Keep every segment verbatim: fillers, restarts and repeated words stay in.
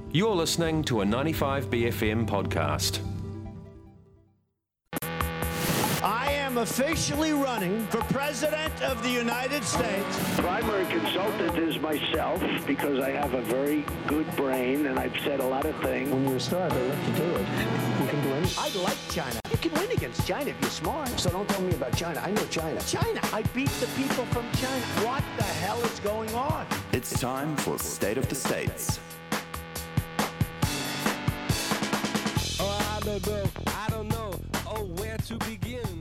You're listening to a ninety-five B F M podcast. I am officially running for President of the United States. Primary consultant is myself because I have a very good brain and I've said a lot of things. When you're a star, they let you do it. You can do anything. I like China. You can win against China if you're smart. So don't tell me about China. I know China. China. I beat the people from China. What the hell is going on? It's time for State of the States. Oh, I don't know. I don't know. Oh, where to begin?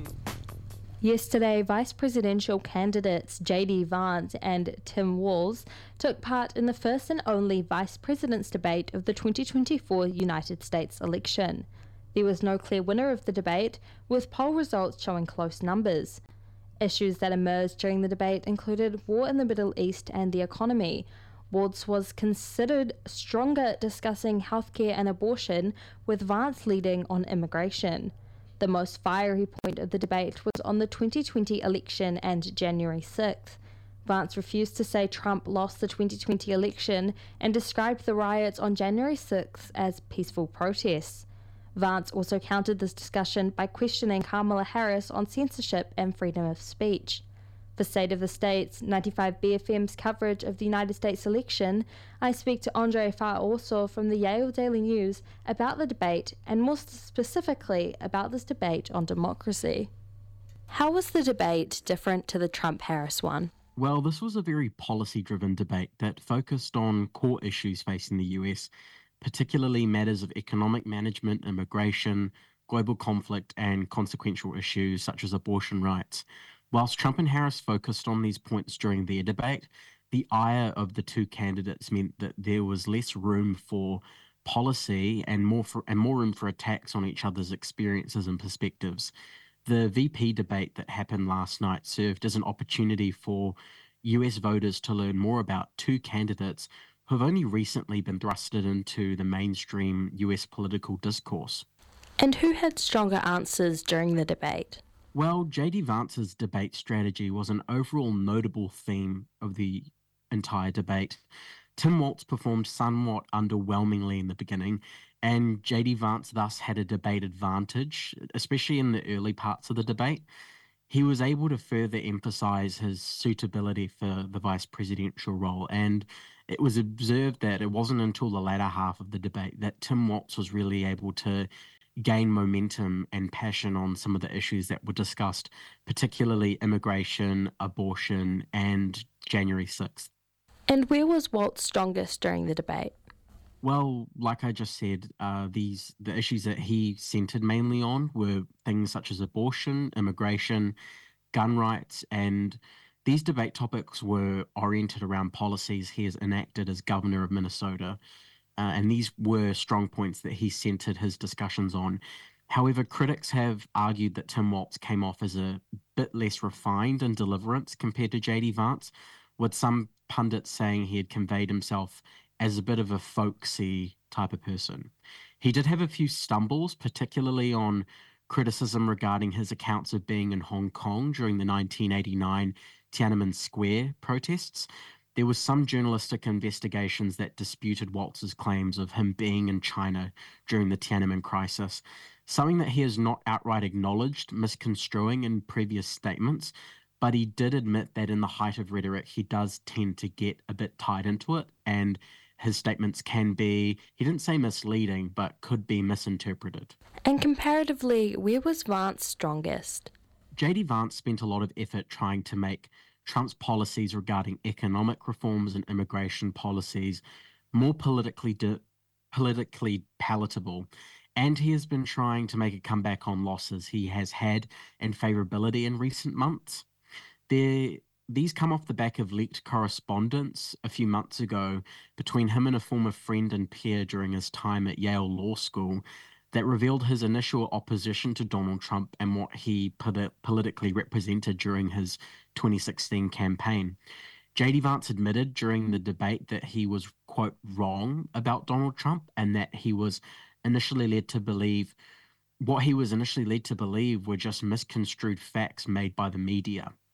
Yesterday, vice presidential candidates J D Vance and Tim Walz took part in the first and only vice president's debate of the twenty twenty-four United States election. There was no clear winner of the debate, with poll results showing close numbers. Issues that emerged during the debate included war in the Middle East and the economy. Walz was considered stronger discussing healthcare and abortion, with Vance leading on immigration. The most fiery point of the debate was on the twenty twenty election and January sixth. Vance refused to say Trump lost the twenty twenty election and described the riots on January sixth as peaceful protests. Vance also countered this discussion by questioning Kamala Harris on censorship and freedom of speech. For State of the States, ninety-five B F M's coverage of the United States election, I speak to Andre Faorso from the Yale Daily News about the debate and more specifically about this debate on democracy. How was the debate different to the Trump-Harris one? Well, this was a very policy-driven debate that focused on core issues facing the U S, particularly matters of economic management, immigration, global conflict, and consequential issues such as abortion rights. Whilst Trump and Harris focused on these points during their debate, the ire of the two candidates meant that there was less room for policy and more for, and more room for attacks on each other's experiences and perspectives. The V P debate that happened last night served as an opportunity for U S voters to learn more about two candidates who have only recently been thrusted into the mainstream U S political discourse. And who had stronger answers during the debate? Well, J D Vance's debate strategy was an overall notable theme of the entire debate. Tim Walz performed somewhat underwhelmingly in the beginning, and J D Vance thus had a debate advantage, especially in the early parts of the debate. He was able to further emphasize his suitability for the vice presidential role, and it was observed that it wasn't until the latter half of the debate that Tim Walz was really able to gain momentum and passion on some of the issues that were discussed, particularly immigration, abortion, and January sixth. And where was Walz strongest during the debate? Well, like I just said, uh, these the issues that he centered mainly on were things such as abortion, immigration, gun rights, and these debate topics were oriented around policies he has enacted as governor of Minnesota. Uh, and these were strong points that he centered his discussions on. However, critics have argued that Tim Walz came off as a bit less refined in deliverance compared to J D Vance, with some pundits saying he had conveyed himself as a bit of a folksy type of person. He did have a few stumbles, particularly on criticism regarding his accounts of being in Hong Kong during the nineteen eighty-nine Tiananmen Square protests. There was some journalistic investigations that disputed Walz's claims of him being in China during the Tiananmen crisis, something that he has not outright acknowledged, misconstruing in previous statements, but he did admit that in the height of rhetoric, he does tend to get a bit tied into it, and his statements can be, he didn't say misleading, but could be misinterpreted. And comparatively, where was Vance strongest? J D Vance spent a lot of effort trying to make Trump's policies regarding economic reforms and immigration policies more politically di- politically palatable, and he has been trying to make a comeback on losses he has had and favorability in recent months. There, these come off the back of leaked correspondence a few months ago between him and a former friend and peer during his time at Yale Law School that revealed his initial opposition to Donald Trump and what he polit- politically represented during his twenty sixteen campaign. J D Vance admitted during the debate that he was, quote, wrong about Donald Trump and that he was initially led to believe, what he was initially led to believe were just misconstrued facts made by the media.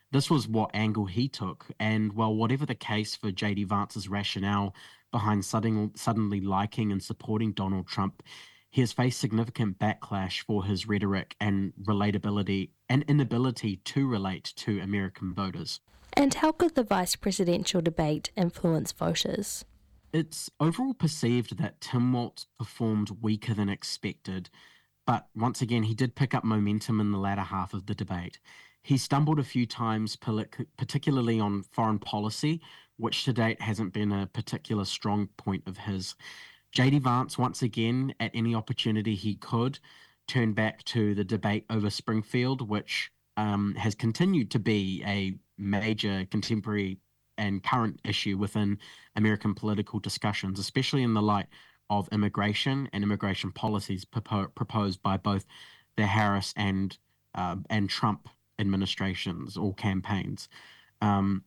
This was what angle he took. And, well, whatever the case for J D Vance's rationale behind sudden, suddenly liking and supporting Donald Trump, he has faced significant backlash for his rhetoric and relatability and inability to relate to American voters. And how could the vice presidential debate influence voters? It's overall perceived that Tim Walz performed weaker than expected, but once again, he did pick up momentum in the latter half of the debate. He stumbled a few times, particularly on foreign policy, which to date hasn't been a particular strong point of his. J D Vance, once again, at any opportunity he could, turned back to the debate over Springfield, which um, has continued to be a major contemporary and current issue within American political discussions, especially in the light of immigration and immigration policies propo- proposed by both the Harris and uh, and Trump administrations or campaigns. Um,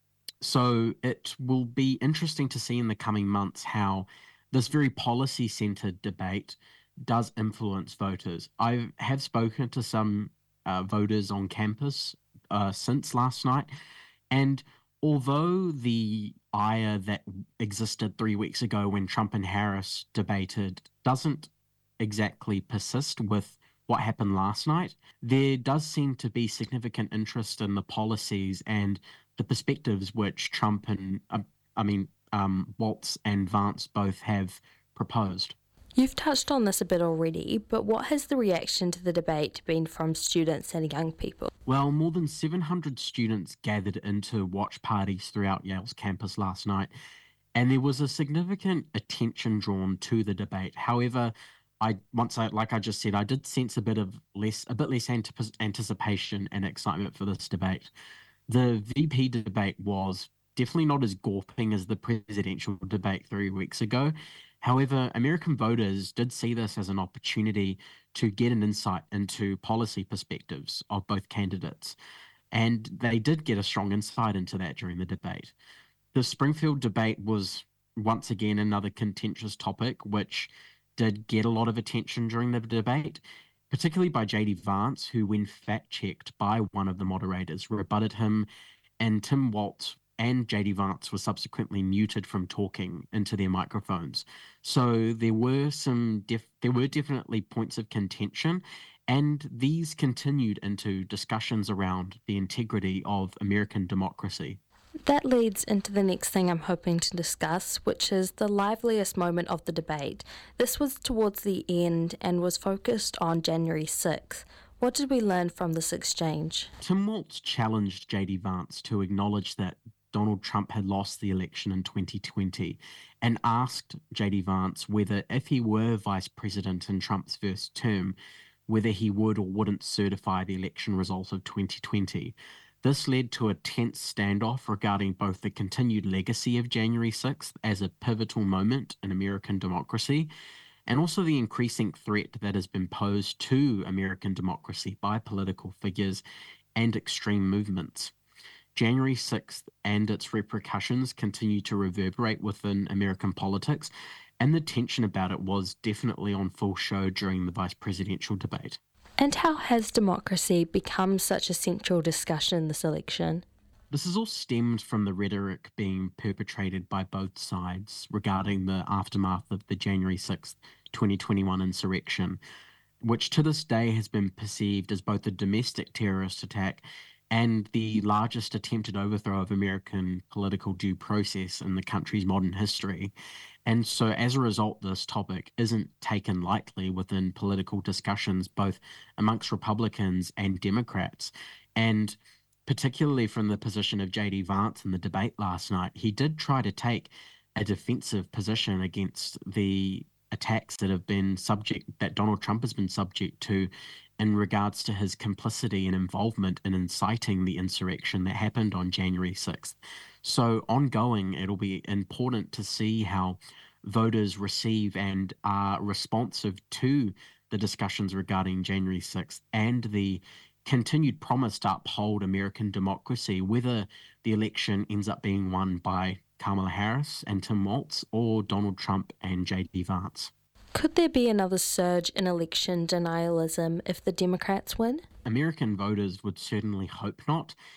so it will be interesting to see in the coming months how this very policy-centered debate does influence voters. I have spoken to some uh, voters on campus uh, since last night, and although the ire that existed three weeks ago when Trump and Harris debated doesn't exactly persist with what happened last night, there does seem to be significant interest in the policies and the perspectives which Trump and, uh, I mean, um, Walz and Vance both have proposed. You've touched on this a bit already, but what has the reaction to the debate been from students and young people? Well, more than seven hundred students gathered into watch parties throughout Yale's campus last night, and there was a significant attention drawn to the debate. However, I once I like I just said, I did sense a bit of less, a bit less antip- anticipation and excitement for this debate. The V P debate was definitely not as gawping as the presidential debate three weeks ago. However, American voters did see this as an opportunity to get an insight into policy perspectives of both candidates, and they did get a strong insight into that during the debate. The Springfield debate was once again another contentious topic, which did get a lot of attention during the debate, particularly by J D Vance, who, when fact-checked by one of the moderators, rebutted him, and Tim Walz and J D Vance were subsequently muted from talking into their microphones. So there were some, def- there were definitely points of contention, and these continued into discussions around the integrity of American democracy. That leads into the next thing I'm hoping to discuss, which is the liveliest moment of the debate. This was towards the end and was focused on January sixth. What did we learn from this exchange? Tim Walz challenged J D Vance to acknowledge that Donald Trump had lost the election in twenty twenty and asked J D Vance whether, if he were vice president in Trump's first term, whether he would or wouldn't certify the election results of twenty twenty. This led to a tense standoff regarding both the continued legacy of January sixth as a pivotal moment in American democracy, and also the increasing threat that has been posed to American democracy by political figures and extreme movements. January sixth and its repercussions continue to reverberate within American politics, and the tension about it was definitely on full show during the vice presidential debate. And how has democracy become such a central discussion in this election? This has all stemmed from the rhetoric being perpetrated by both sides regarding the aftermath of the January sixth, twenty twenty-one insurrection, which to this day has been perceived as both a domestic terrorist attack and the largest attempted overthrow of American political due process in the country's modern history. And so as a result, this topic isn't taken lightly within political discussions, both amongst Republicans and Democrats. And particularly from the position of J D Vance in the debate last night, he did try to take a defensive position against the attacks that have been subject, that Donald Trump has been subject to in regards to his complicity and involvement in inciting the insurrection that happened on January sixth. So ongoing, it'll be important to see how voters receive and are responsive to the discussions regarding January sixth and the continued promise to uphold American democracy, whether the election ends up being won by Kamala Harris and Tim Walz or Donald Trump and J D Vance. Could there be another surge in election denialism if the Democrats win? American voters would certainly hope not.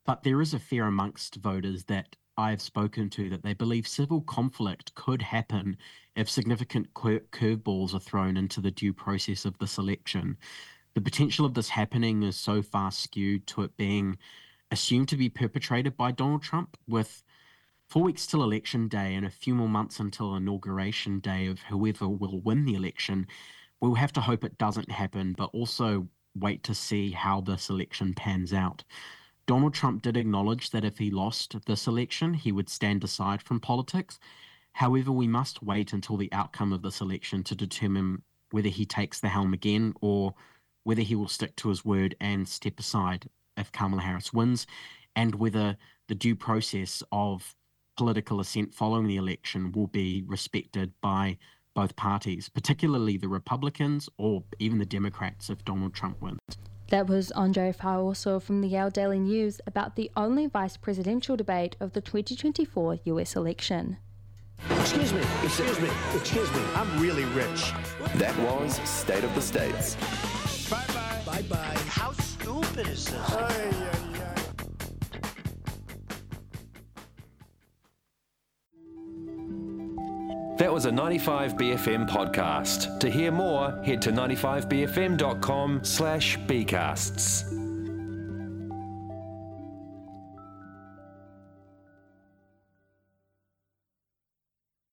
But there is a fear amongst voters that I've spoken to that they believe civil conflict could happen if significant cur- curveballs are thrown into the due process of this election. The potential of this happening is so far skewed to it being assumed to be perpetrated by Donald Trump, with four weeks till election day and a few more months until inauguration day of whoever will win the election. We'll have to hope it doesn't happen, but also wait to see how this election pans out. Donald Trump did acknowledge that if he lost this election, he would stand aside from politics. However, we must wait until the outcome of this election to determine whether he takes the helm again or whether he will stick to his word and step aside if Kamala Harris wins, and whether the due process of political assent following the election will be respected by both parties, particularly the Republicans or even the Democrats if Donald Trump wins. That was Andre Faoso from the Yale Daily News about the only vice presidential debate of the twenty twenty-four U S election. Excuse me, excuse me, excuse me. I'm really rich. That was State of the States. Bye-bye. Bye-bye. How stupid is this? Ay, ay, ay. That was a ninety-five B F M podcast. To hear more, head to ninety-five b f m dot com slash bcasts.